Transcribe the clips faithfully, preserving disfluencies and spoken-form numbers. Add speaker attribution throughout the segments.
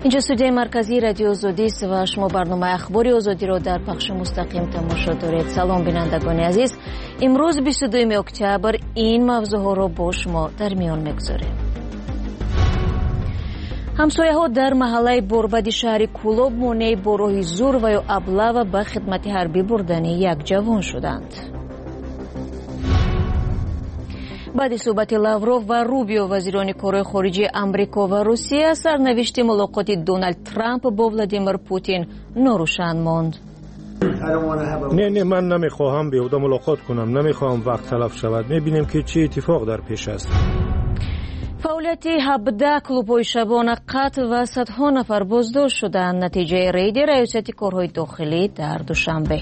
Speaker 1: اینجا استودیوی مرکزی رادیو آزادی است و شما برنامه اخبار آزادی را در پخش مستقیم تماشا دارید. سلام بینندگان عزیز، امروز بیست و دوم اکتبر این موضوع را با شما در میان میگذاریم. ҳамсояҳо дар маҳаллаи борбади шаҳри Кӯлоб монеи бо роҳи зур ва ё аблава ба хидмати ҳарбӣ бурдани як ҷавон шуданд. баъди суҳбати Лавров ва Рубио, вазирони корҳои хориҷии Амрико ва Русия, сарнавишти мулоқоти Дональд Трамп бо Владимир Путин норӯшан монд.
Speaker 2: не не ман намехоҳам беҳуда мулоқот кунам, намехоҳам вақт талаф шавад. мебинем ки чӣ иттифоқ дар пеш аст.
Speaker 1: фаъолияти ҳабдаҳ клубҳои шабона қатъ ва садҳо нафар боздошт шуданд натиҷаи рейди раёсати корҳои дохилӣ дар душанбе.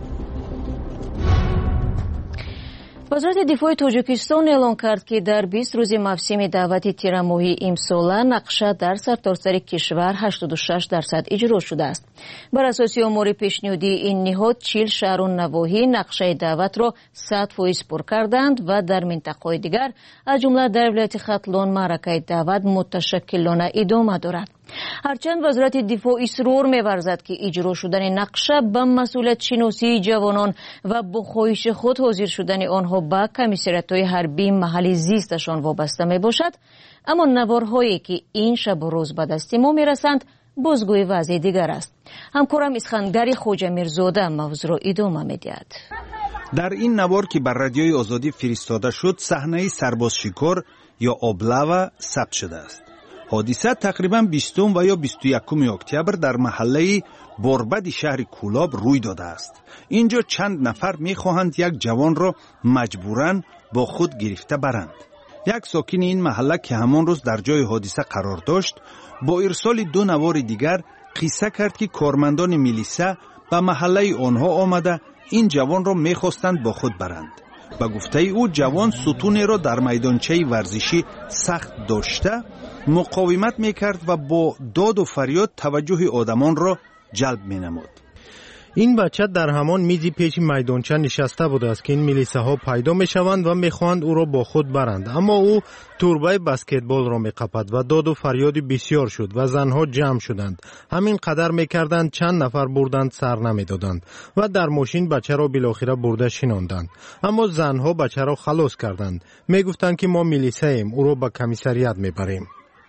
Speaker 1: вазорати дифои тоҷикистон эълон кард ки дар бист рӯзи мавсими даъвати тирамоҳии имсола нақша дар сартосари кишвар ҳаштоду шаш дарсад иҷро шудааст. бар асоси омори пешниҳодии ин ниҳод чил шаҳру навоҳӣ нақшаи даъватро сад фоиз пур карданд ва дар минтақаҳои дигар аз ҷумла дар вилояти Хатлон маъракаи даъват муташаккилона идома дорад. ҳарчанд вазорати дифоъ исрор меварзад ки иҷро шудани нақша ба масъулиятшиносии ҷавонон ва бо хоҳиши худ ҳозир шудани онҳо ба комиссариятҳои ҳарбии маҳалли зисташон вобаста мебошад, аммо наворҳое ки ин шабу рӯз ба дасти мо мерасанд бозгӯи вазъи дигар аст. ҳамкорам исхангари хоҷамирзода мавзӯъро идома медиҳад.
Speaker 3: дар ин навор ки бар радиои озодӣ фиристода шуд, саҳнаи сарбозшикор ё облава сабт шудааст. ҳодиса тақрибан бистум ва ё бисту якуми октябр дар маҳаллаи борбади шаҳри Кӯлоб рӯй додааст. инҷо чанд нафар мехоҳанд як ҷавонро маҷбуран бо худ гирифта баранд. як сокини ин маҳалла ки ҳамон рӯз дар ҷои ҳодиса қарор дошт, бо ирсоли ду навори дигар қисса кард ки кормандони милиса ба маҳаллаи онҳо омада ин ҷавонро мехостанд бо худ баранд. ба гуфтаи ӯ, ҷавон сутунеро дар майдончаи варзишӣ сахт дошта муқовимат мекард ва бо доду фарёд таваҷҷӯҳи одамонро ҷалб менамуд.
Speaker 2: ин бача дар ҳамон мизи пеши майдонча нишаста будааст ки ин милисаҳо пайдо мешаванд ва мехоҳанд ӯро бо худ баранд, аммо ӯ турбаи баскетболро меқапад ва доду фарёди бисьёр шуд ва занҳо ҷамъ шуданд. ҳамин қадар мекарданд, чанд нафар бурданд, сар намедоданд ва дар мошин бачаро билохира бурда шинонданд. аммо занҳо бачаро халос карданд. мегуфтанд ки мо милисаем, ӯро ба комиссарият мебарем.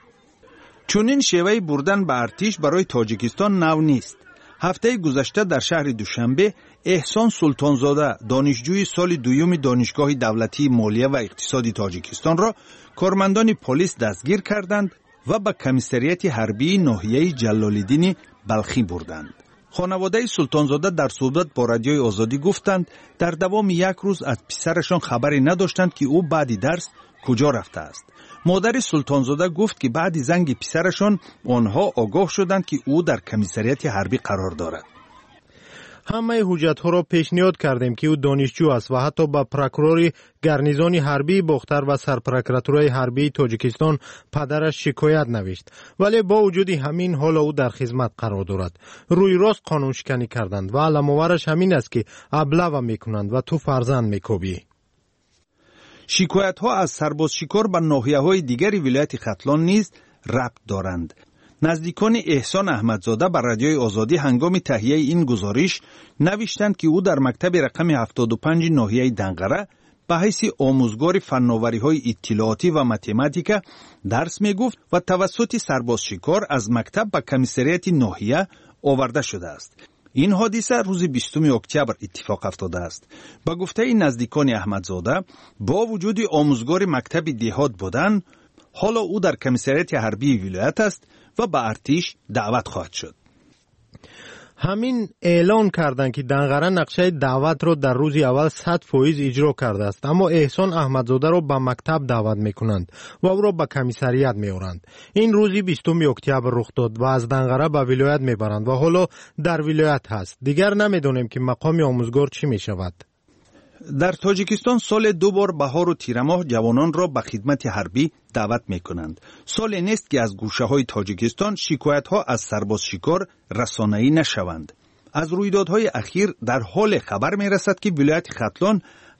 Speaker 3: чунин шеваи бурдан ба артиш барои Тоҷикистон нав нест. ҳафтаи гузашта дар шаҳри Душанбе Эҳсон Султонзода, донишҷӯи соли дуюми донишгоҳи давлатии молия ва иқтисоди Тоҷикистонро кормандони полис дастгир карданд ва ба комиссарияти ҳарбии ноҳияи Ҷалолиддини Балхӣ бурданд. хонаводаи Султонзода дар суҳбат бо радиои Озодӣ гуфтанд, дар давоми як рӯз аз писарашон хабаре надоштанд ки ӯ баъди дарс куҷо рафтааст. модари Султонзода гуфт ки баъди занги писарашон онҳо огоҳ шуданд ки ӯ дар комиссарияти ҳарбӣ қарор дорад.
Speaker 2: ҳамаи ҳуҷҷатҳоро пешниҳод кардем ки ӯ донишҷӯ аст ва ҳатто ба прокурори гарнизони ҳарбии Бохтар ва сарпрокуратураи ҳарбии Тоҷикистон падараш шикоят навишт, вале бо вуҷуди ҳамин ҳоло ӯ дар хизмат қарор дорад. рӯйрост қонуншиканӣ карданд ва аламовараш ҳамин аст ки аблава мекунанд ва ту фарзанд мекобӣ.
Speaker 3: шикоятҳо аз сарбозшикор ба ноҳияҳои дигари вилояти Хатлон низ рабт доранд. наздикони Эҳсон Аҳмадзода ба радиои Озодӣ ҳангоми таҳияи ин гузориш навиштанд ки ӯ дар мактаби рақами ҳафтоду панҷи ноҳияи Данғара ба ҳайси омӯзгори фанновариҳои иттилоотӣ ва математика дарс мегуфт ва тавассути сарбозшикор аз мактаб ба комиссарияти ноҳия оварда шудааст. ин ҳодиса рӯзи бистуми октябр иттифоқ афтодааст. ба гуфтаи наздикони Аҳмадзода, бо вуҷуди омӯзгори мактаби деҳот будан, ҳоло ӯ дар комиссарияти ҳарбии вилоят аст ва ба артиш даъват хоҳад шуд.
Speaker 2: ҳамин эълон карданд ки Данғара нақшаи даъватро дар рӯзи аввал сад фоиз иҷро кардааст, аммо Эҳсон Аҳмадзодаро ба мактаб даъват мекунанд ва ӯро ба комиссарият меоранд. ин рӯзи бистуми октябр рух дод ва аз Данғара ба вилоят мебаранд ва ҳоло дар вилоят ҳаст. дигар намедонем ки мақоми омӯзгор чӣ мешавад.
Speaker 3: дар Тоҷикистон соле ду бор баҳору тирамоҳ ҷавононро ба хидмати ҳарбӣ даъват мекунанд. соле нест ки аз гӯшаҳои Тоҷикистон шикоятҳо аз сарбозшикор расонаӣ нашаванд. аз рӯйдодҳои ахир дар ҳоле хабар мерасад ки вилояти Хатлон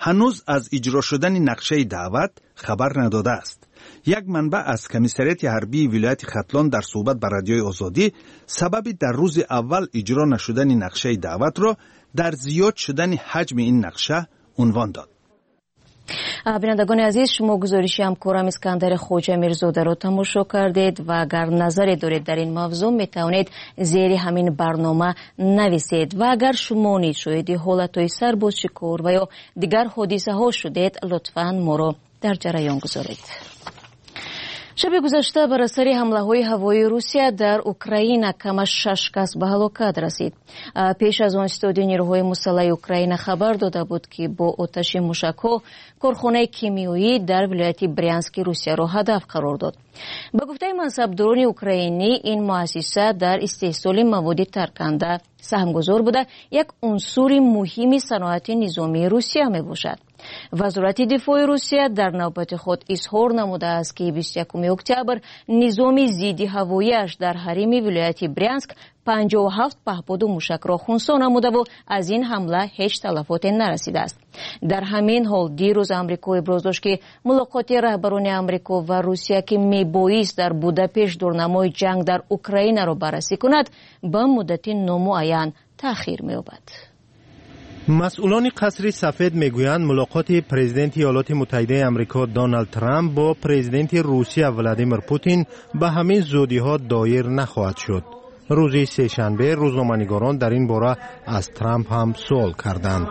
Speaker 3: هنوز از اجرا شدن نقشه دعوت خبر نداده است. یک منبع از کمیسریت حربی ولایت ختلان در صحبت با رادیوی آزادی سبب در روز اول اجرا نشدن نقشه دعوت را در زیاد شدن حجم این نقشه عنوان داد.
Speaker 1: بینندگان عزیز، شما گزارش همکارم اسکندر خوجه میرزاده را تماشا کردید و اگر نظری دارید در این موضوع می توانید زیر همین برنامه نویسید و اگر شما نیز شاهد حالتهای سربازشکار و یا دیگر حادثه ها شدید لطفاً ما را در جریان گذارید. شب گذشته بر اثر حمله های هوایی روسیه در اوکراین کم از شش کس به هلاکت رسید. پیش از آن استادیو نیروهای مسلح اوکراین خبر داده بود که با آتش موشک‌ها کارخانه کیمیایی در ولایت برینسک روسیه را هدف قرار داد. به گفته منصبداران اوکراینی این مؤسسه در استحصال مواد ترکنده سهمگذار بوده، یک عنصر مهم صنعت نظامی روسیه می باشد. وزارت دفاع روسیه در نوبت خود اظهار نموده است که بیست و یکم اکتبر نظام ضد هوایی‌اش در حریم ولایت برینسک پنجاه و هفت پهپاد موشک را خنثی نموده و از این حمله هیچ تلفات نرسیده است. در همین حال دیروز آمریکا ابراز داشت که ملاقات رهبران آمریکا و روسیه که میبایست در بوداپشت دورنمای جنگ در اوکراین را بررسی کند به مدت نامعین تأخیر می‌یابد.
Speaker 2: مسئولان قصر سفید میگویند ملاقات پرزیدنت ایالات متحده آمریکا دونالد ترامپ با پرزیدنت روسیه ولادیمیر پوتین به همین زودی‌ها دایر نخواهد شد. روز سه‌شنبه روزنامه‌نگاران در این باره از ترامپ هم سوال کردند.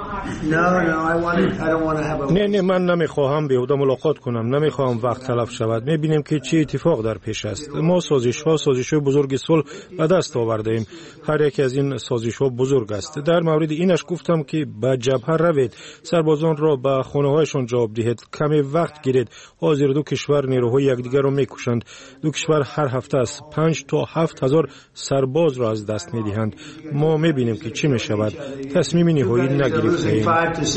Speaker 4: نه نه من نمیخواهم بیهوده ملاقات کنم، نمیخواهم وقت تلف شود. میبینیم که چه اتفاق در پیش است. ما سازش ها سازش های بزرگ صلح به دست آورده ایم. هر یک از این سازش ها بزرگ است. در مورد اینش گفتم که به جبهه روید، سربازان را به خانه هایشان جواب دهید، کمی وقت گیرید. حاضر دو کشور نیروهای یکدیگر را میکشند. دو کشور هر هفته از پنج تا هفت هزار سرباز را از دست میدهند. ما میبینیم که چی میشود. تصمیم نهایی نگرفته ایم.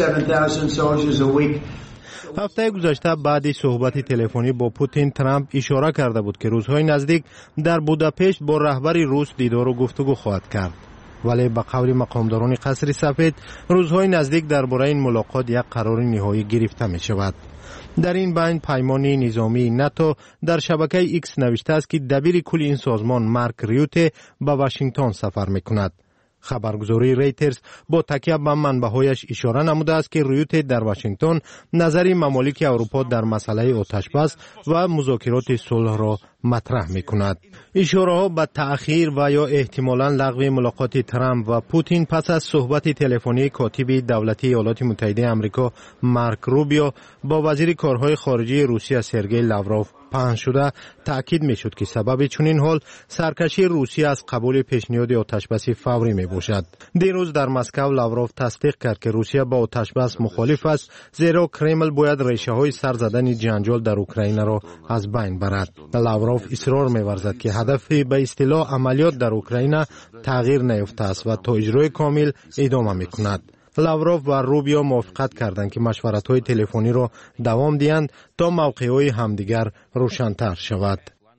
Speaker 2: هفته گذشته بعد صحبت تلفنی با پوتین ترامپ اشاره کرده بود که روزهای نزدیک در بوداپشت با رهبر روس دیدار و گفتگو خواهد کرد. ولی به قول مقامداران قصر سفید روزهای نزدیک درباره این ملاقات یک قرار نهایی گرفته می شود. در این بین پیمان نظامی ناتو در شبکه ایکس نوشته است که دبیر کل این سازمان مارک ریوته به واشنگتن سفر می کند. خبرگزاری ریترز با تکیه به منبع‌هایش اشاره نموده است که ریوته در واشنگتن نظر ممالک اروپا در مسئله آتشبس و مذاکرات صلح را مطرح می کند. اشاره ها به تأخیر و یا احتمالاً لغو ملاقات ترامپ و پوتین پس از صحبت تلفنی کاتب دولتی ایالات متحده آمریکا مارک روبیو با وزیر کارهای خارجه روسیه سرگئی لاوروف پهن شده تأکید می شد که سبب چنین حال سرکشی روسیه از قبول پیشنهاد آتشبس فوری می باشد. دیروز در مسکو لاوروف تصدیق کرد که روسیه با آتشبس مخالف است، زیرا کرمل باید ریشه های سر زدن جنجال در اوکراین را از بین برد. لاوروف اصرار می ورزد که هدف به اصطلاح عملیات در اوکراین تغییر نیافته است و تا اجرای کامل ادامه می کند. لاوروف و روبیو موافقت کردند که مشورت‌های تلفنی را دوام دهند تا موقع‌های همدیگر روشن‌تر شود.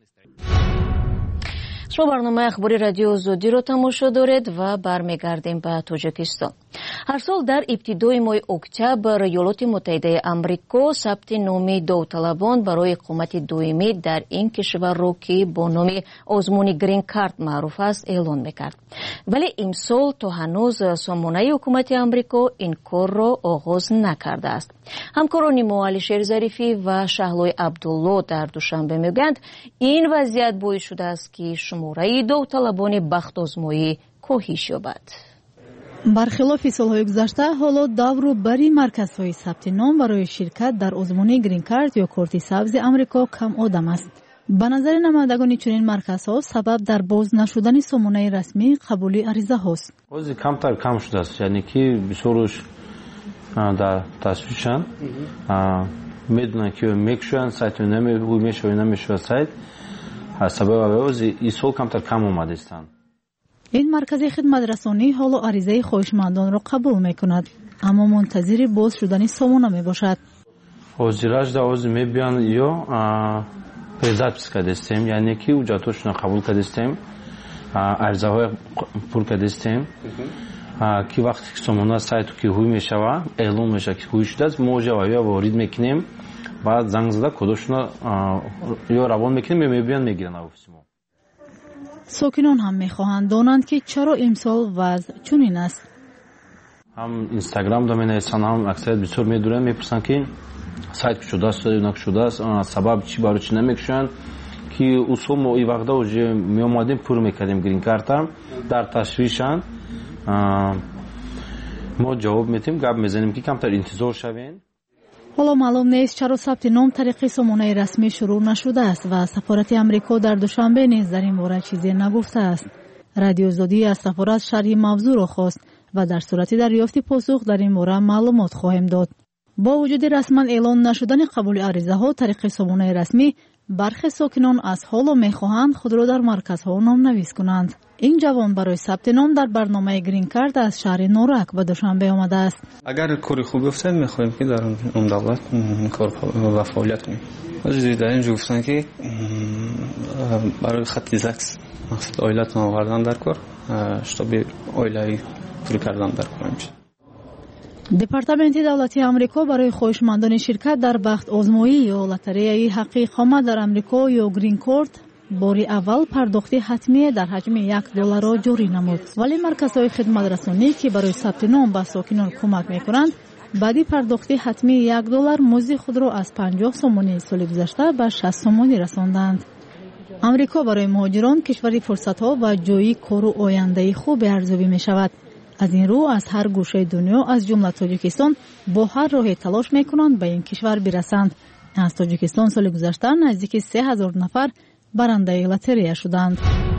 Speaker 1: شما برنامه اخباری رادیو آزادی رو تماشا دارید و برمیگردیم به تاجیکستان. هر سال در ابتدای ماه اکتبر ایالات متحده آمریکا ثبت نام داوطلبان برای اقامت دائمی در این کشور را که با نام آزمون گرین کارت معروف است اعلان میکرد. ولی امسال تا هنوز سامانه حکومت آمریکا این کار را آغاز نکرده است. همکاران ما علیشیر ظریفی و شهلای عبدالله در دوشنبه میگویند این وضعیت باعث شده است که شماره داوطلبان بخت آزمایی کاهش یابد.
Speaker 5: برخلاف سالهای گذشته حالا دور بری مرکزهای ثبت نام برای شرکت در آزمون گرین کارت یا کارت سبز آمریکا کم آدم است. به نظر نمایندگان چنین مرکزها سبب در باز نشدن سامانه رسمی قبول عریضه هاست.
Speaker 6: بازی کمتر کم شده است، یعنی که بسیارش در تصویرشان میدونن که میکشون سایت نمیشه و نمیشه سایت سبب بازی این سال کمتر کم اومده استند.
Speaker 5: این مرکز خدمت رسانی حالا عریضه خواهشمندان را قبول میکند اما منتظر باز شدن سامانه میباشد.
Speaker 6: حاضرش در حاضر میبیان یا پیدات کردستیم، یعنی که اوجاتوشون قبول کردستیم، عرضه های پر کردستیم که وقتی که سامانه سایت که هوی میشوه اعلام میشه که هوی شده است ما جوابی وارد میکنیم بعد زنگ زده کدشون یا روان میکنیم یا میبینن میگیرن آفیس ما.
Speaker 5: ساکنان هم میخواهند دانند که چرا امسال وضع چنین است.
Speaker 6: هم اینستاگرام دا مینویسن هم اکثریت بسیار میدونن میپرسن که سایت که شده است یا نشده است سبب چی برای چی نمیکشن که اصول ما این وقتا اوجه می آمدیم پر میکردیم گرین کارت در تشویشن ما جواب میتیم گپ میزنیم که کمتر انتظار شوین.
Speaker 5: حالا معلوم نیست چرا ثبت نام طریق سامانه رسمی شروع نشده است و سفارت آمریکا در دوشنبه نیز در این باره چیزی نگفته است. رادیو آزادی از سفارت شرح موضوع را خواست و در صورت دریافت پاسخ در این باره معلومات خواهیم داد. با وجود رسما اعلان نشدن قبول عریضه ها طریق سامانه رسمی، برخی ساکنان از حالا میخواهند خود را در مرکزها نامنویس کنند. این جوان برای ثبت نام در برنامه گرین کارت از شهر نورک به دوشنبه آمده است.
Speaker 7: اگر کاری خوبی افتاد میخوایم که در اون دولت کار و فعالیت کنیم. وجودی در اینجا گفتن که برای خط زکس مقصد آیلت آوردن در کار شتاب آیلای پوری کردن در کار میشه.
Speaker 5: دپارتمنت دولتی آمریکا برای خواهشمندان شرکت در بخت آزمایی یا لاتاری حق اقامت در آمریکا یا گرین کارت باری اول پرداخت حتمی در حجم یک دلار را جاری نمود، ولی مرکزهای خدمت رسانی که برای ثبت نام به ساکنان کمک میکنند بعدی پرداخت حتمی یک دلار مزد خود را از پنجاه سومانی سال گذشته به شصت سومانی رساندند. آمریکا برای مهاجران کشوری فرصت‌ها و جایی کار و آینده خوب ارزیابی می‌شود. از این رو از هر گوشه دنیا از جمله تاجیکستان با هر راهی تلاش میکنند به این کشور برسند. از تاجیکستان سال گذشته نزدیک سه هزار نفر برنده لاتری شدند.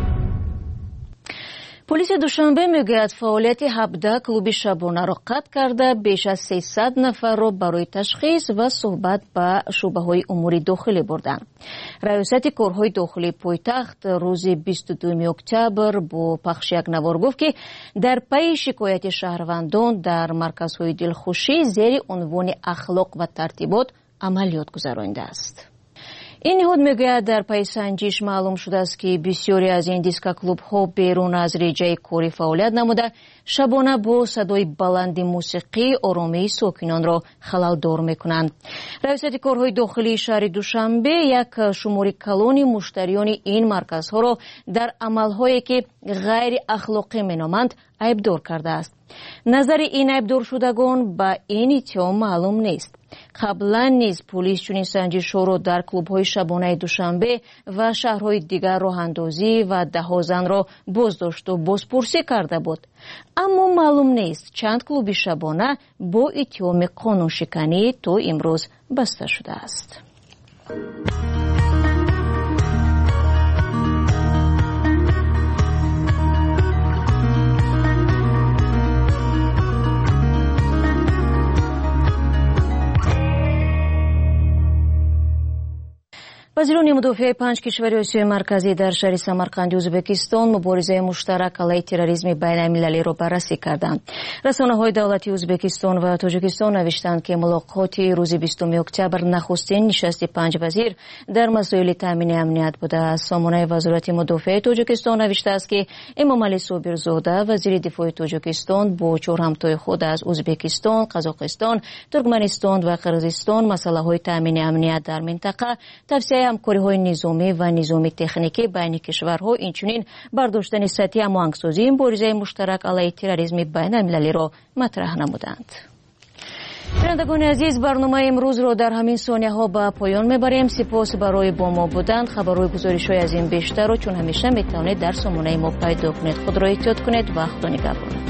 Speaker 1: پلیس دوشنبه میگوید فعالیت هفده کلوب شبانه را قطع کرده بیش از سیصد نفر را برای تشخیص و صحبت به شعبه‌های امور داخلی بردند. رئیست کارهای داخلی پایتخت روز بیست و دوم اکتبر با پخش یک نوار گفت که در پی شکایت شهروندان در مرکزهای دلخوشی زیر عنوان اخلاق و ترتیبات عملیات گذرانده است. این نهاد میگوید در پی سنجش معلوم شده است که بسیاری از این دیسکو کلوب ها بیرون از رجای کاری فعالیت نموده شبانه با صدای بلند موسیقی آرامی ساکنان را خلل‌دار میکنند. رئیست کارهای داخلی شهر دوشنبه یک شماری کلون مشتریان این مرکزها را در عملهایی که غیر اخلاقی مینامند عیبدار کرده است. نظر این عیبدار شدگان به این اتهام معلوم نیست. قبلا نیز پلیس چنین سنجش‌ها را در کلوب‌های شبانه دوشنبه و شهرهای دیگر راه اندازی و ده زن را بازداشت و بازپرسی کرده بود. اما معلوم نیست چند کلوب شبانه با اتهام قانون شکنی تا امروز بسته شده است. وزیران مدافع پنج کشور آسیای مرکزی در شهر سمرقند ازبکستان مبارزه مشترک علیه تروریسم بین المللی را بررسی کردند. رسانه‌های دولتی ازبکستان و تاجیکستان نوشتند که ملاقات روز بیستم اکتبر نخستین نشست پنج وزیر در مسائل تامین امنیت بوده. سامانه وزارت مدافع تاجیکستان نوشته است که امامعلی صابرزاده وزیر دفاع تاجیکستان با چهار همتای خود از ازبکستان، قزاقستان، ترکمنستان و قرقیزستان مسائل تامین امنیت در منطقه توسعه همکاری‌های نظامی و نظامی تکنیکی بین کشورها اینچنین برداشتن سطحی هماهنگسازی مبارزه مشترک علیه تروریسم بین المللی را مطرح نمودند. شنوندگان عزیز، برنامه امروز را در همین ثانیه ها به پایان میبریم. سپاس برای با ما بودند. خبرهای گزارش‌های از این بیشتر را چون همیشه میتوانید در سامانه ما پیدا کنید. خود را احتیاط کنید و خدا نگهدار.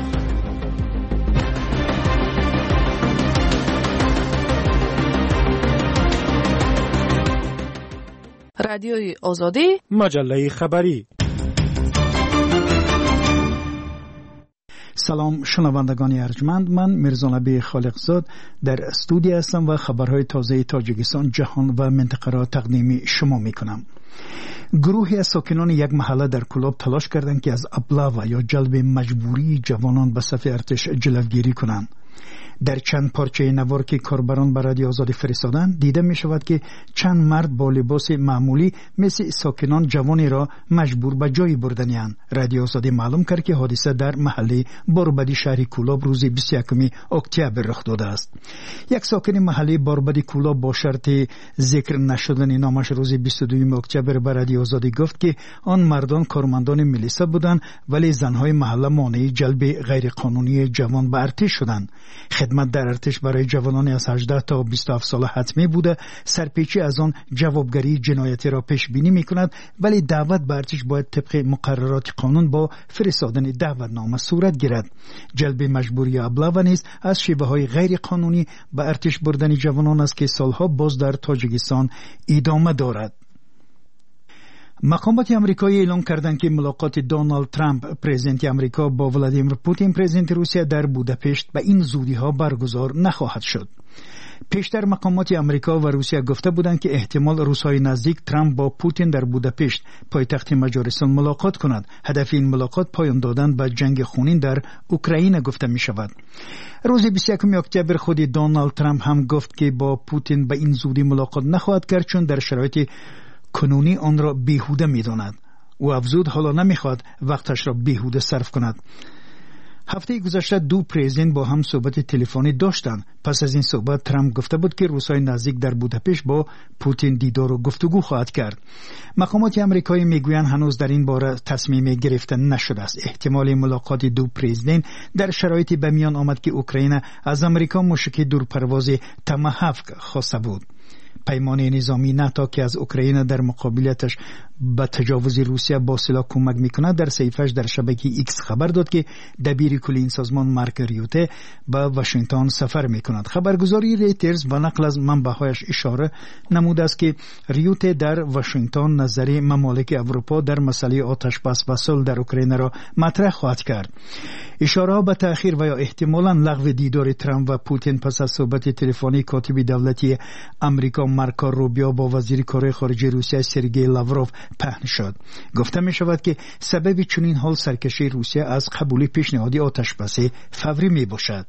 Speaker 8: رادیوی آزادی،
Speaker 4: مجله خبری.
Speaker 9: سلام شنوندگان ارجمند، من میرزا نبی خالقزاد در استودیو هستم و خبرهای تازه تاجیکستان، جهان و منطقه را تقدیم شما می کنم. گروهی از ساکنان یک محله در کلاب تلاش کردند که از ابلاغ یا جلب مجبوری جوانان به صف ارتش جلوگیری کنند. در چند پارچه نوار که کاربران به رادیو آزادی فرستادند دیده می شود که چند مرد با لباس معمولی مثل ساکنان جوانی را مجبور به جایی بردنیان. رادیو آزادی معلوم کرد که حادثه در محله باربدی شهر کولاب روز بیست و یکم اکتبر رخ داده است. یک ساکن محله باربدی کولاب با شرط ذکر نشدن نامش روز بیست و دوم اکتبر به رادیو آزادی گفت که آن مردان کارمندان میلیسا بودند ولی زنهای محله مانع جلب غیرقانونی جوان به ارتش شدند. خدمت در ارتش برای جوانان از هجده تا بیست و هفت ساله حتمی بوده. سرپیچی از آن جوابگری جنایتی را پیش بینی می کند ولی دعوت به ارتش باید طبق مقررات قانون با فرستادن دعوتنامه صورت گیرد. جلب مجبوری ابلاغ نیز از شیوه های غیر قانونی به ارتش بردن جوانان است که سالها باز در تاجیکستان ادامه دارد. مقامات امریکایی اعلام کردند که ملاقات دونالد ترامپ پرزیدنت امریکا با ولادیمیر پوتین پرزیدنت روسیه در بوداپشت به این زودی ها برگزار نخواهد شد. پیشتر مقامات امریکا و روسیه گفته بودند که احتمال روس‌های نزدیک ترامپ با پوتین در بوداپشت پایتخت مجارستان ملاقات کند. هدف این ملاقات پایان دادن به جنگ خونین در اوکراین گفته می شود. روز بیست و یکم اکتبر خود دونالد ترامپ هم گفت که با پوتین به این زودی ملاقات نخواهد کرد چون در شرایط کنونی آن را بیهوده می داند. او افزود حالا نمیخواد وقتش را بیهوده صرف کند. هفته گذشته دو پرزیدنت با هم صحبت تلفنی داشتند. پس از این صحبت ترامپ گفته بود که روس‌های نزدیک در بوداپشت با پوتین دیدار و گفتگو خواهد کرد. مقامات آمریکایی میگویند هنوز در این باره تصمیم گرفته نشده است. احتمال ملاقات دو پرزیدنت در شرایطی به میان آمد که اوکراین از آمریکا موشک دورپرواز تاماهاوک خواسته بود. پیمانه نظامی ناتو که از اوکراین در مقابلتش به تجاوز روسیه با سلاح کمک میکند در صحیفه‌اش در شبکه ایکس خبر داد که دبیر کل این سازمان مارک ریوته به واشنگتن سفر میکند. خبرگزاری ریترز با نقل از منبع‌هایش اشاره نموده است که ریوته در واشنگتن نظر ممالک اروپا در مسئله آتش بس و صلح در اوکراین را مطرح خواهد کرد. اشاره به تأخیر و یا احتمالاً لغو دیدار ترامپ و پوتین پس از صحبت تلفنی کاتب دولتی آمریکا مارکو روبیو با وزیر کار خارجه روسیه سرگئی لاوروف پهن شد. گفته می شود که سبب چنین حال سرکشی روسیه از قبول پیشنهاد آتشبس فوری می باشد.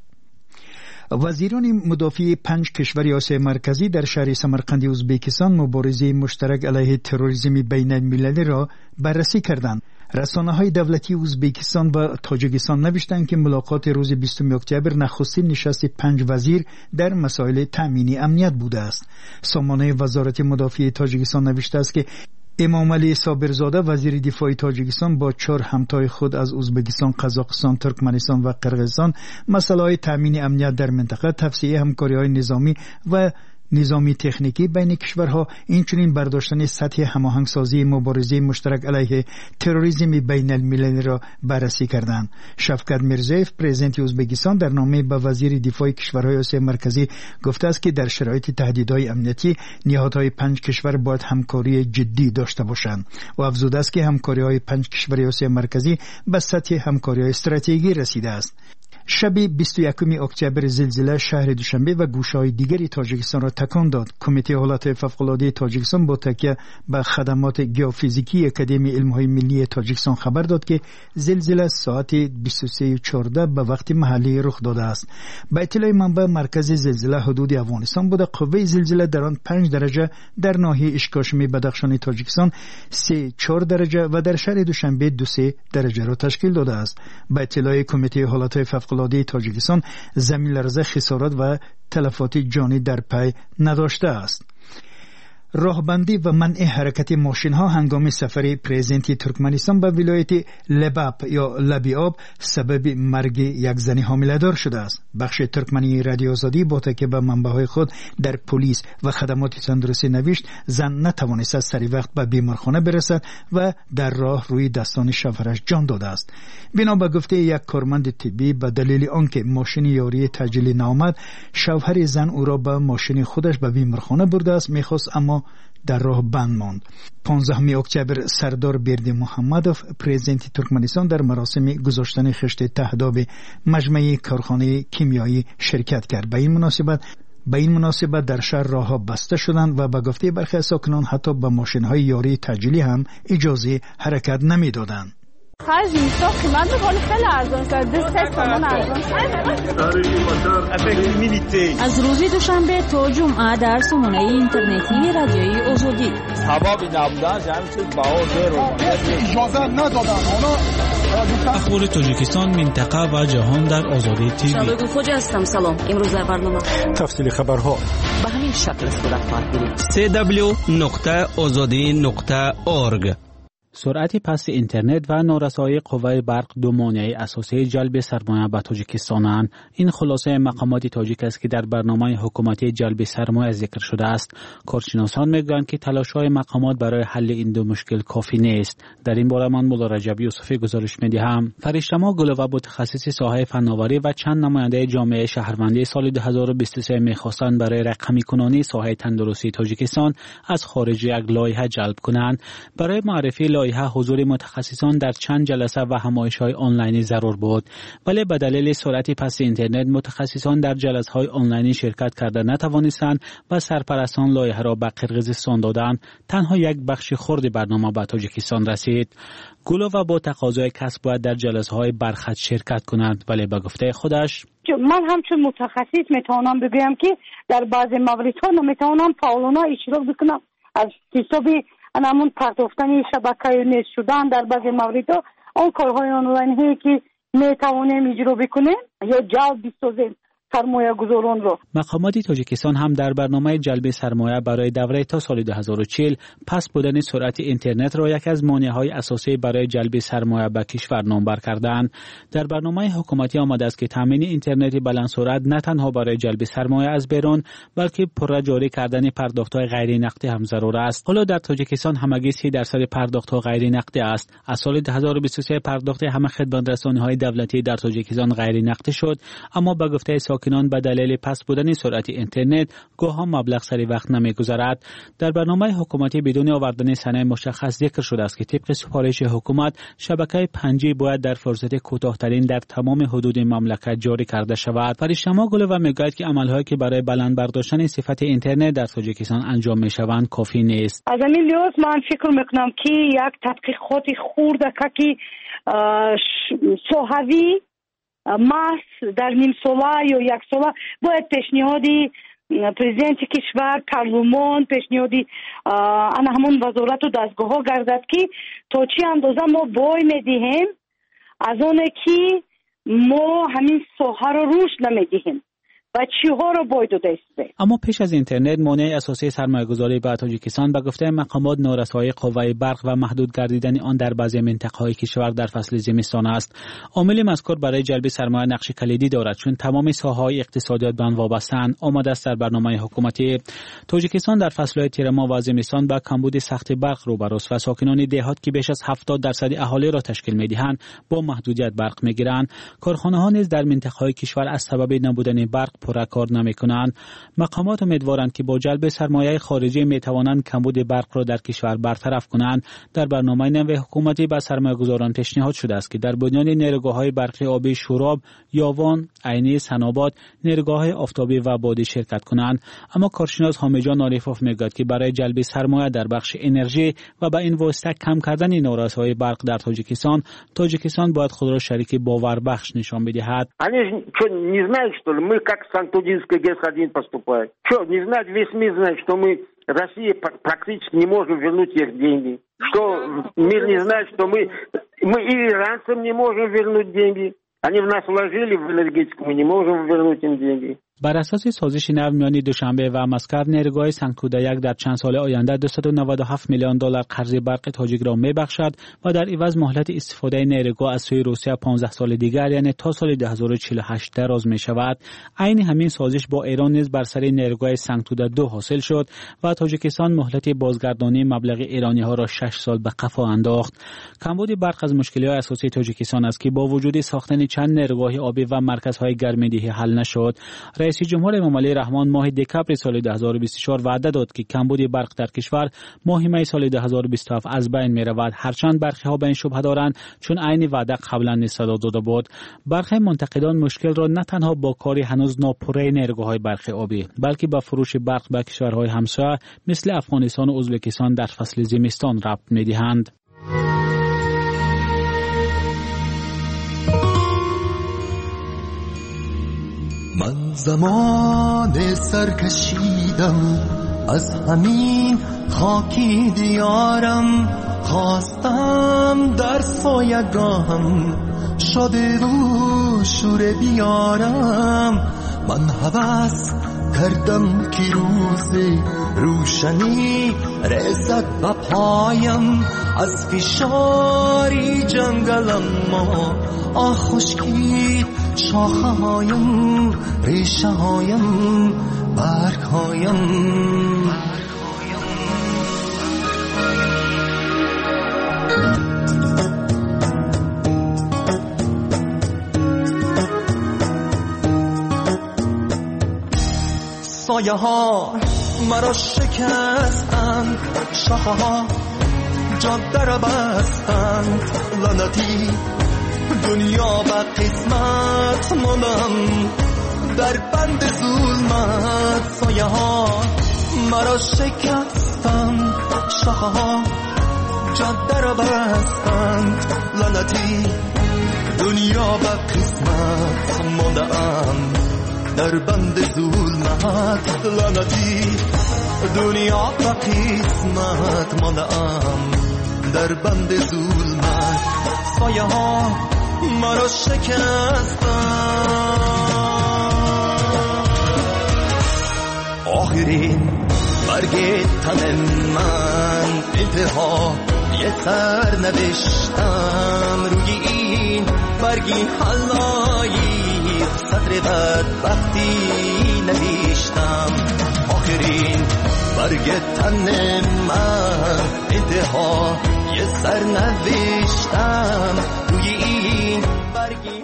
Speaker 9: وزیران مدافع پنج کشور آسیای مرکزی در شهر سمرقند ازبکستان مبارزه مشترک علیه تروریسم بین المللی را بررسی کردند. رسانه‌های دولتی ازبکستان و تاجیکستان نوشتند که ملاقات روز بیستم اکتبر نخستین نشست پنج وزیر در مسائل تأمین امنیت بوده است. سامانه وزارت مدافع تاجیکستان نوشته است که امامعلی صابرزاده وزیر دفاع تاجیکستان با چهار همتای خود از ازبکستان، قزاقستان، ترکمنستان و قرقیزستان مسائل تأمین امنیت در منطقه، توسعه همکاری‌های نظامی و نظامی تکنیکی بین کشورها، اینچنین برداشتن سطح هماهنگسازی مبارزه مشترک علیه تروریسم بین المللی را بررسی کردند. شفقت میرزیف پرزیدنت ازبکستان در نامه به وزیر دفاع کشورهای آسیای مرکزی گفته است که در شرایط تهدیدهای امنیتی نهادهای پنج کشور باید همکاری جدی داشته باشند و افزوده است که همکاری‌های پنج کشور آسیای مرکزی به سطح همکاری‌های استراتژیکی رسیده است. شب بیست و یکم اکتبر زلزله شهر دوشنبه و گوشه‌های دیگری تاجیکستان را تکان داد. کمیته حالات فوق‌العاده تاجیکستان با تکیه به خدمات گئوفیزیکی اکادمی علم‌های ملی تاجیکستان خبر داد که زلزله ساعت بیست و سه و چهارده به وقت محلی رخ داده است. به اطلاع منبع مرکز زلزله حدود افغانستان بوده. قوه زلزله در آن پنج درجه، در ناحیه اشکاشم بدخشان تاجیکستان سه چهار درجه و در شهر دوشنبه دو سه درجه را تشکیل داده است. به اطلاع کمیته حالات فوق‌العاده تاجیکستان زمین لرزه، خسارات و تلفات جانی در پی نداشته است. راهبندی و منع حرکت ماشین ها هنگام سفر پرزیدنت ترکمنستان به ولایت لباب یا لبیاب سبب مرگ یک زن حامله‌دار شده است. بخش ترکمنی رادیو آزادی با تکیه به منبع‌های خود در پلیس و خدمات تندرستی نوشت زن نتوانست سری وقت به بیمارخانه برسد و در راه روی دستان شوهرش جان داده است. بنا به گفته یک کارمند طبی به دلیل آنکه ماشین یاری تعجیلی نآمد، شوهر زن او را به ماشین خودش به بیمارخانه برده است. می‌خواست اما در راه بند ماند. پانزدهم اکتبر سردار برد محمدوف پرزیدنت ترکمنستان در مراسم گذاشتن خشت تهداب مجمع کارخانه کیمیایی شرکت کرد. به این مناسبت به این مناسبت در شهر راهها بسته شدند و به گفته برخی ساکنان حتی به ماشین‌های یاری تجلی هم اجازه حرکت نمی‌دادند.
Speaker 10: خرج میسا قیمت بخوری خیلی ارزان شد. دو سه تومن ارزان شد.
Speaker 1: از روز دوشنبه تا جمعه در سامانه اینترنتی رادیوی آزادی
Speaker 11: ثواب نبودن همین چیز باور رو
Speaker 12: اجازه ندادن.
Speaker 13: اخبار تاجیکستان، منطقه و جهان در آزادی تیوی.
Speaker 1: شبکه خوج هستم. سلام. امروز در برنامه
Speaker 4: تفصیل خبرها
Speaker 1: به همین شکل صورت خواهد گرفت.
Speaker 13: دبلیو دبلیو دبلیو نقطه آزادی نقطه اورگ. سرعت پست اینترنت و نارسایی قوه برق دو مانع اساسی جلب سرمایه به تاجیکستانند. این خلاصه مقامات تاجیک است که در برنامه حکومتی جلب سرمایه ذکر شده است. کارشناسان میگویند که تلاش‌های مقامات برای حل این دو مشکل کافی نیست. در این باره من مولا رجب یوسفی گزارش می‌دهم. فرشته‌ما گلوه متخصص ساحه فناوری و چند نماینده جامعه شهروندی سال دو هزار و بیست و سه می‌خواستند برای رقمی کنانی ساحه تندرستی تاجیکستان از خارج یک لایحه جلب کنند. برای معرفی لایحه حضور متخصصان در چند جلسه و همایش‌های آنلاینی ضرور بود، ولی به دلیل سرعت پست اینترنت متخصصان در جلسه‌های آنلاینی شرکت کرده نتوانستند و سرپرستان لایحه را به قرقیزستان دادند. تنها یک بخش خرد برنامه به تاجیکستان رسید. گلووا با تقاضای کسب باید در جلسه‌های برخط شرکت کنند، ولی به گفته خودش
Speaker 14: من همچون متخصص میتوانم بگویم که در بعضی موردها نمیتوانم فعالانه اشتراک بکنم از حساب همون پرداختن شبکه نیست شدن در بعضی موردها اون کارهای آنلاین هایی که میتوانیم اجرا بکنیم یا جلب بسازیم سرمایه گذاران رو.
Speaker 13: مقامات تاجیکستان هم در برنامه جلب سرمایه برای دوره تا سال دو هزار و چهل پس بودن سرعت اینترنت را یک از مانع‌های اساسی برای جلب سرمایه به کشور نامبر کردند. در برنامه حکومتی آمده است که تامین اینترنت بلند سرعت نه تنها برای جلب سرمایه از بیرون بلکه پرره جاری کردن پرداخت‌های غیر نقدی هم ضرور است. حالا در تاجیکستان همگی سی درصد پرداخت‌ها غیر نقدی است. از سال دو هزار و بیست و سه پرداخت همه خدمات‌رسانی‌های دولتی در تاجیکستان غیر نقدی شد، اما به گفته ساکنان به دلیل پس بودن سرعت اینترنت گاه مبلغ سری وقت نمیگذرد. در برنامه حکومتی بدون آوردن سنه مشخص ذکر شده است که طبق سفارش حکومت شبکه پنج جی باید در فرصت کوتاه‌ترین در تمام حدود مملکت جاری کرده شود. فرشته‌ما گلووا میگوید که عمل‌هایی که برای بلند برداشتن صفت اینترنت در تاجیکستان انجام میشوند کافی نیست.
Speaker 14: از همین لحاظ من فکر میکنم که یک تحقیقات خورده که صحوی محض در نیم ساله یا یک ساله باید پیشنهادی پرزیدنت کشور، پارلمان، پیشنهادی آن همون وزارت و دستگاه ها گردد که تا چی اندازه ما بای میدهیم از آنه که ما همین ساحه رو رشد نمیدهیم و چیها رو باید داده.
Speaker 13: اما پیش از اینترنت مانع اساسی سرمایه‌گذاری به تاجیکستان به گفته مقامات نارسایی قوه برق و محدود گردیدن آن در بعضی منطقه‌های کشور در فصل زمستان است. عامل مذکور برای جلب سرمایه نقش کلیدی دارد چون تمام ساحه‌های اقتصادیات به آن وابسته‌اند. آمده است در برنامه حکومتی تاجیکستان در فصل‌های تیرما و زمستان با کمبود سخت برق روبروست و ساکنان دهات که بیش از هفتاد درصد اهالی را تشکیل می‌دهند با محدودیت برق می‌گیرند. کارخانه‌ها نیز در منطقه‌های کشور از سبب نبودن برق پره کار نمی‌کنند. مقامات امیدوارند که با جلب سرمایه خارجی می‌توانند کمبود برق را در کشور برطرف کنند. در برنامه نو حکومتی به سرمایه‌گذاران پیشنهاد شده است که در بنیان نیروگاه‌های برقی آبی شوراب، یاوان، عینی، سناباد، نیروگاه‌های آفتابی و بادی شرکت کنند. اما کارشناس حامیجان عارفوف میگوید که برای جلب سرمایه در بخش انرژی و به این واسطه کم کردن نارسایی برق در تاجیکستان، تاجیکستان باید خود را شریک باوربخش نشان بدهد.
Speaker 15: Санктудинская ГЭС один поступает. Что, не знать, весь мир знает, что мы, Россия, практически не можем вернуть их деньги. Что мир не знает, что мы, мы и иранцам не можем вернуть деньги. Они в нас вложили в энергетику, мы не можем вернуть им деньги.
Speaker 13: بر اساس سازش نو میان دوشنبه و مسکو نیروگاه سنگتوده یک در چند سال آینده دویست و نود و هفت میلیون دلار قرض برق تاجیک را میبخشد و در عوض مهلت استفاده نیروگاه از سوی روسیه پانزده سال دیگر یعنی تا سال دو هزار و چهل و هشت دراز می شود. عین همین سازش با ایران نیز بر سر نیروگاه سنگتوده دو حاصل شد و تاجیکستان مهلت بازگردانی مبلغ ایرانی ها را شش سال به قفا انداخت. کمبود برق از مشکلات اساسی تاجیکستان است که با وجود ساختن چند نیروگاه آبی و مرکزهای گرمایدهی حل نشد. رئیس جمهور امام علی رحمان ماه دکامبر سال دو هزار و بیست و چهار وعده داد که کمبود برق در کشور ماه می سال دو هزار و بیست و هفت از بین می رود. هرچند برخی ها به این شبهه دارند چون عین وعده قبلا نصادات داده بود. برخی منتقدان مشکل را نه تنها با کاری هنوز ناپوره نیروهای برق آبی بلکه با فروش برق به کشورهای همسایه مثل افغانستان و ازبکستان در فصل زمستان ربط می دهند.
Speaker 16: من زمان سرکشیدم از همین خاکی دیارم، خواستم در سایگاهم شده و شور بیارم. من هوس کردم که روز روشنی رسد به پایم، از فشاری جنگلم ما آه خشکید شاخه هایم، ریشه هایم، برگ هایم. سایه ها مرا شکستند، شاخه ها جاده را بستند، لعنتی دنیا به قسمت ماندم در بند ظلمت. سایه ها مرا شکستند، شاخه ها جاده را بستند، لعنتی دنیا به قسمت ماندم در بند ظلمت. لعنتی دنیا به قسمت ماندم در بند ظلمت. سایه ها مرا شکستند. آخرین برگ تن من انتها یه سر نوشتم، روی این برگی حلایی سطر بدبختی نوشتم. آخرین برگ تن من انتها یه سر نوشتم، روی این برگی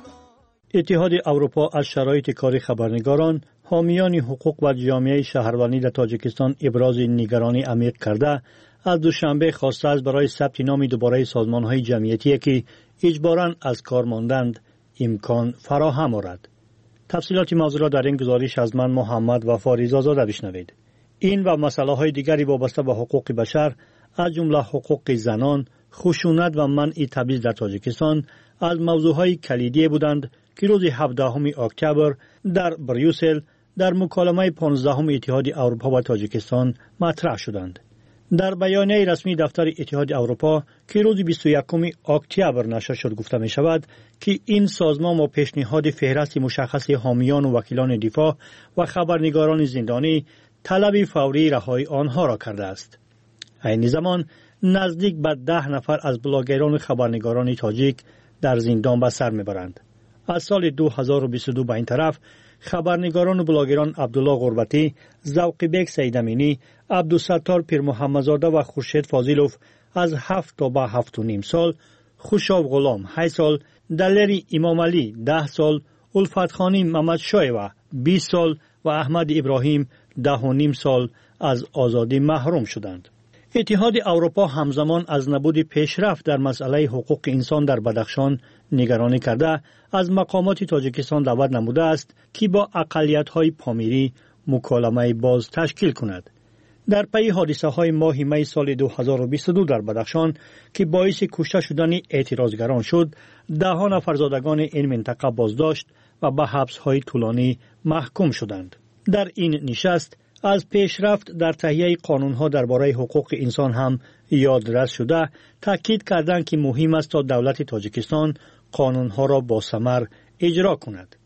Speaker 17: اتحاد اروپا از شرایط کار خبرنگاران، حامیان حقوق و جامعه شهروندی در تاجیکستان ابراز نگرانی عمیق کرده، از دوشنبه خواسته است برای ثبت نام دوباره سازمان‌های جمعیتی که اجباراً از کار ماندند امکان فراهم آورد. تفصیلات موضوع را در این گزارش از من محمد وفا رضازاده بشنوید. این و مسائل دیگری وابسته به حقوق بشر از جمله حقوق زنان، خشونت و منع تبعیض در تاجیکستان از موضوعهای کلیدی بودند که روز هفدهم اکتبر در بریوسل در مکالمه پانزدهم اتحاد اروپا و تاجیکستان مطرح شدند. در بیانیه رسمی دفتر اتحاد اروپا که روز بیست و یکم اکتبر نشر شد گفته می شود که این سازمان با پیشنهاد فهرست مشخص حامیان و وکیلان دفاع و خبرنگاران زندانی طلب فوری رهایی آنها را کرده است. این زمان نزدیک به ده نفر از بلاگران خبرنگاران تاجیک در زندان به سر میبرند. از سال دو هزار و بیست و دو به این طرف خبرنگاران و بلاگران عبدالله غربتی، ذوقی بیگ سیدامینی، عبدالستار پیر محمدزاده و خورشید فاضلوف از هفت تا به هفت و نیم سال، خوشاب غلام هشت سال، دلری امام علی ده سال، الفت خانی محمد شایوه بیست سال و احمد ابراهیم ده و نیم سال از آزادی محروم شدند. اتحاد اروپا همزمان از نبود پیشرفت در مسئله حقوق انسان در بدخشان نگرانی کرده از مقامات تاجیکستان دعوت نموده است که با اقلیت‌های پامیری مکالمه باز تشکیل کند. در پی حادثه های ماه می سال دو هزار و بیست و دو در بدخشان که باعث کشته شدن اعتراضگران شد، ده ها نفر زادگان این منطقه بازداشت و به حبس‌های طولانی محکوم شدند. در این نشست از پیشرفت در تهیه قانون‌ها درباره حقوق انسان هم یادرس شده، تاکید کردند که مهم است تا دولت تاجیکستان قانون‌ها را با ثمر اجرا کند.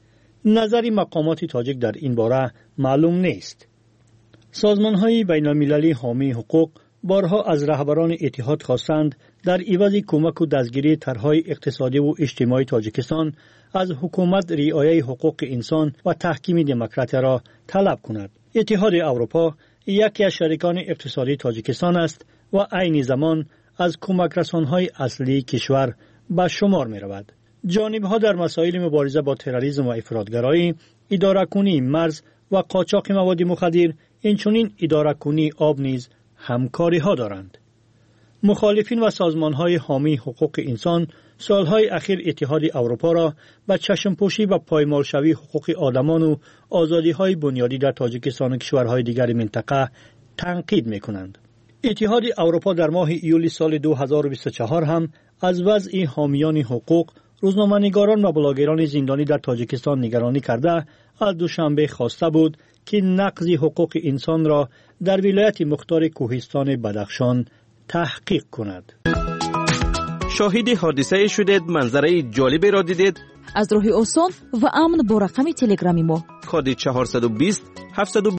Speaker 17: نظر مقامات تاجیک در این باره معلوم نیست. سازمان‌های بین‌المللی حامی حقوق بارها از رهبران اتحاد خواستند در عوض کمک و دستگیری طرح‌های اقتصادی و اجتماعی تاجیکستان از حکومت رعایت حقوق انسان و تحکیم دموکراسی را طلب کند. اتحاد اروپا یکی از شریکان اقتصادی تاجیکستان است و عین زمان از کمک رسان‌های اصلی کشور به شمار می‌رود. جانب‌ها در مسائل مبارزه با تروریسم و افراطگرایی اداره‌کنی مرز و قاچاق مواد مخدر، اینچنین اداره‌کنی آب نیز همکاری ها دارند. مخالفین و سازمان‌های حامی حقوق انسان سالهای اخیر اتحاد اروپا را به چشم‌پوشی و پایمالشوی حقوق آدمان و آزادی‌های بنیادی در تاجیکستان و کشورهای دیگر منطقه تنقید می‌کنند. اتحاد اروپا در ماه ایول سال دو هزار و بیست و چهار هم از وضع حامیان حقوق، روزنامه‌نگاران و بلاگران زندانی در تاجیکستان نگرانی کرده از دوشنبه خواسته بود که نقض حقوق انسان را در ولایت مختار کوهستان بدخشان تحقیق کند.
Speaker 18: شاهد حادثه شدید، منظره جالبی را دیدید؟
Speaker 8: از راه آسان و امن با رقم تلگرامی ما
Speaker 18: کد چهارصد و بیست هفتصد و